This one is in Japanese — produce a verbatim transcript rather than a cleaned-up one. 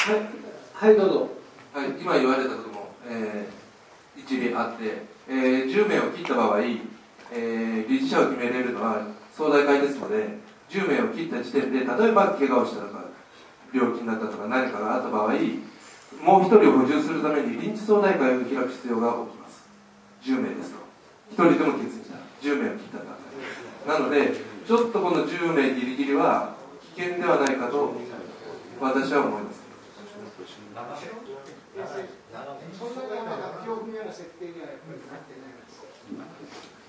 はい、はい、どうぞ。 はい、今言われたことも、えー、一理あって、えー、じゅうめいを切った場合、えー、理事者を決めれるのは総大会ですので、じゅうめいを切った時点で、例えば怪我をしたとか、病気になったとか何かがあった場合、もう一人を補充するために臨時総大会を開く必要が起きます。じゅうめいですと。ひとりでも欠員したら、じゅうめいを切った段階なので、ちょっとこのじゅうめいギリギリは危険ではないかと私は思います。 そんなに発表不明な設定にはやっぱりなってないんです。